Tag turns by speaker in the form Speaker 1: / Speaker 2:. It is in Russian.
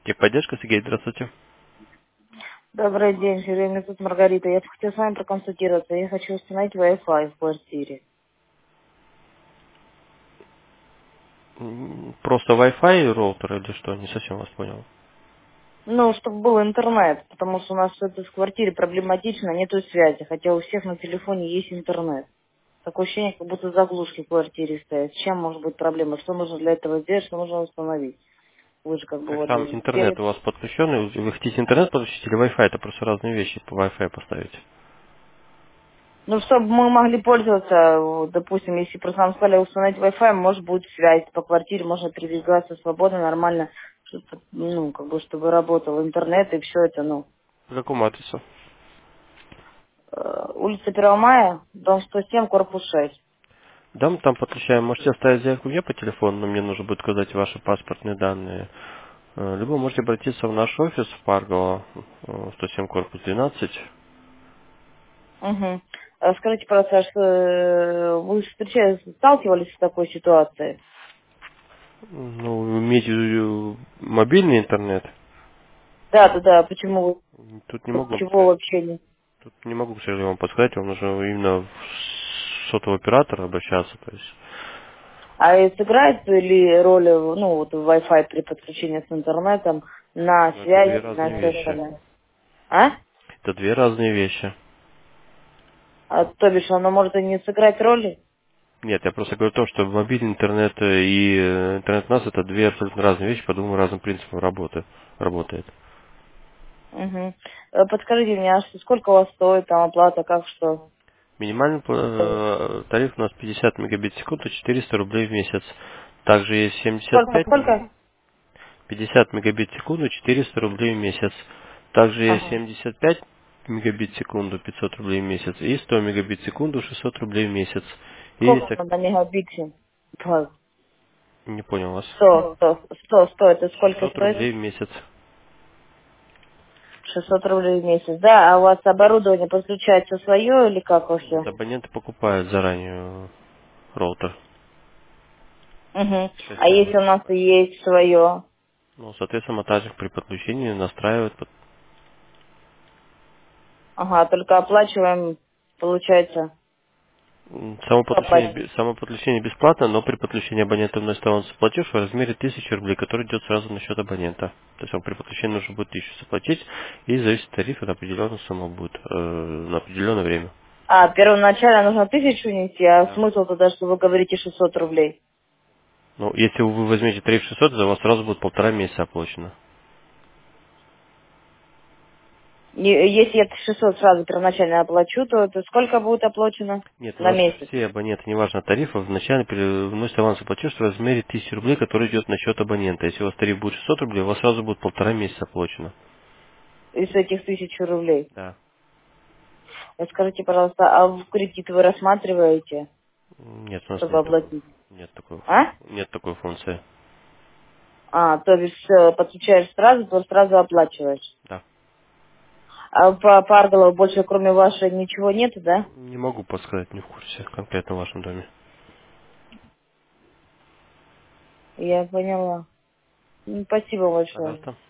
Speaker 1: Техподдержка, Сергей, здравствуйте.
Speaker 2: Добрый день, меня зовут Маргарита. Я хотела с вами проконсультироваться. Я хочу установить Wi-Fi в квартире.
Speaker 1: Просто Wi-Fi роутер или что? Не совсем вас понял.
Speaker 2: Ну, чтобы был интернет, потому что у нас это в квартире проблематично, нету связи, хотя у всех на телефоне есть интернет. Такое ощущение, как будто заглушки в квартире стоят. С чем может быть проблема? Что нужно для этого сделать, что нужно установить? Вы же как бы
Speaker 1: Так
Speaker 2: вот
Speaker 1: там интернет
Speaker 2: перед...
Speaker 1: у вас подключенный, вы хотите интернет подключить или Wi-Fi? Это просто разные вещи по Wi-Fi поставить.
Speaker 2: Ну, чтобы мы могли пользоваться, вот, допустим, если просто нам сказали установить Wi-Fi, может будет связь по квартире, можно передвигаться свободно, нормально, что-то, ну, как бы, чтобы работал интернет и все это, ну.
Speaker 1: По какому адресу?
Speaker 2: Улица 1 мая, дом 107, корпус 6.
Speaker 1: Да, мы там подключаем. Можете оставить заявку мне по телефону, но мне нужно будет указать ваши паспортные данные. Либо можете обратиться в наш офис в Паргово, 107 корпус 12.
Speaker 2: Угу. Скажите, пожалуйста, что вы встречались, сталкивались с такой ситуацией?
Speaker 1: Ну, имеете в виду мобильный интернет?
Speaker 2: Да, да, да, почему
Speaker 1: Тут не
Speaker 2: вы,
Speaker 1: могу вам
Speaker 2: чего
Speaker 1: сказать.
Speaker 2: вообще не...
Speaker 1: Тут не могу, к сожалению, вам подсказать, вам нужно именно в сотовый оператор обращаться, то есть
Speaker 2: А и сыграет ли роль, ну, вот Wi-Fi при подключении с интернетом на
Speaker 1: ну, это две
Speaker 2: связь, на
Speaker 1: разные
Speaker 2: все
Speaker 1: вещи.
Speaker 2: остальное? А?
Speaker 1: Это две разные вещи.
Speaker 2: То бишь, оно может и не сыграть роли?
Speaker 1: Нет, я просто говорю о том, что мобильный интернет и интернет у нас это две абсолютно разные вещи, по двум разным принципам работает.
Speaker 2: Угу. Подскажите мне, а сколько у вас стоит там оплата, как что?
Speaker 1: Минимальный тариф у нас 50 мегабит в секунду, 400 рублей в месяц. Также есть
Speaker 2: Сколько,
Speaker 1: 75,
Speaker 2: сколько?
Speaker 1: 50 мегабит в секунду, 400 рублей в месяц. Также есть
Speaker 2: Ага.
Speaker 1: 75 мегабит в секунду, 500 рублей в месяц. И 100 мегабит в секунду, 600 рублей в месяц. И есть
Speaker 2: Сколько надо мегабитов?
Speaker 1: Не понял вас.
Speaker 2: 100, это сколько
Speaker 1: 600
Speaker 2: стоит?
Speaker 1: рублей в месяц.
Speaker 2: 600 рублей в месяц, да? А у вас оборудование подключается свое или как
Speaker 1: Нет,
Speaker 2: вообще?
Speaker 1: абоненты покупают заранее роутер.
Speaker 2: Угу.
Speaker 1: Часть
Speaker 2: А если у
Speaker 1: абонентов
Speaker 2: нас
Speaker 1: покупает.
Speaker 2: есть свое?
Speaker 1: Ну, соответственно, также при подключении настраивают.
Speaker 2: Ага, только оплачиваем, получается, оплачиваем.
Speaker 1: Само подключение бесплатно, но при подключении абонента вносит аванс платеж в размере 1000 рублей, который идет сразу на счет абонента. То есть вам при подключении нужно будет 1000 заплатить, и зависит от тарифа на определенную сумму будет, на определенное время.
Speaker 2: А, первоначально нужно 1000 внести, а
Speaker 1: Да.
Speaker 2: смысл тогда, что вы говорите 600 рублей?
Speaker 1: Ну, если вы возьмете тариф 600, то у вас сразу будет 1,5 месяца оплачено.
Speaker 2: Если я 600 сразу первоначально оплачу, то это сколько будет оплачено
Speaker 1: Нет, у
Speaker 2: на
Speaker 1: нас
Speaker 2: месяц?
Speaker 1: все абоненты, неважно тарифа, вначале вносят авансовый платеж в размере 1000 рублей, который идет на счет абонента. Если у вас тариф будет 600 рублей, у вас сразу будет 1,5 месяца оплачено.
Speaker 2: Из этих 1000 рублей.
Speaker 1: Да.
Speaker 2: Скажите, пожалуйста, а в кредит вы рассматриваете,
Speaker 1: Нет, у нас
Speaker 2: чтобы оплатить? А?
Speaker 1: нет такой функции.
Speaker 2: А, то есть подключаешь сразу, то сразу оплачиваешь.
Speaker 1: Да.
Speaker 2: А по Парголову больше кроме вашей ничего нет, да?
Speaker 1: Не могу подсказать, не в курсе, конкретно в вашем доме.
Speaker 2: Я поняла. Спасибо большое.
Speaker 1: Пожалуйста.